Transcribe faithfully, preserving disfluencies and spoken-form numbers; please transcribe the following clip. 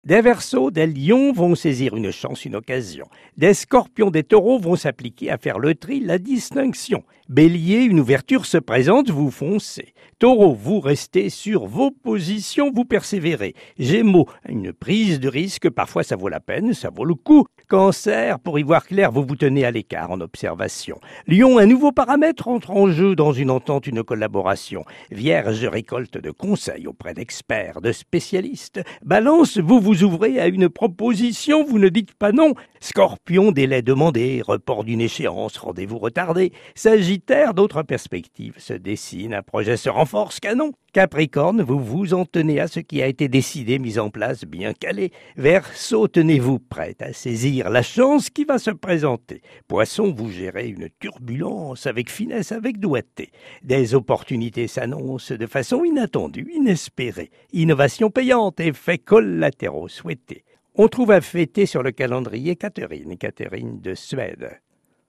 Des Verseaux, des Lions vont saisir une chance, une occasion. Des Scorpions, des Taureaux vont s'appliquer à faire le tri, la distinction. Bélier, une ouverture se présente, vous foncez. Taureau, vous restez sur vos positions, vous persévérez. Gémeaux, une prise de risque, parfois ça vaut la peine, ça vaut le coup. Cancer, pour y voir clair, vous vous tenez à l'écart en observation. Lion, un nouveau paramètre entre en jeu dans une entente, une collaboration. Vierge, récolte de conseils auprès d'experts, de spécialistes. Balance, vous vous ouvrez à une proposition, vous ne dites pas non. Scorpion, délai demandé, report d'une échéance, rendez-vous retardé. Sagittaire, d'autres perspectives se dessinent, un projet se renforce, canon. Capricorne, vous vous en tenez à ce qui a été décidé, mis en place, bien calé. Verseau, tenez-vous prêt à saisir la chance qui va se présenter. Poisson, vous gérez une turbulence avec finesse, avec doigté. Des opportunités s'annoncent de façon inattendue, inespérée. Innovation payante, effets collatéraux souhaités. On trouve à fêter sur le calendrier Catherine, Catherine de Suède.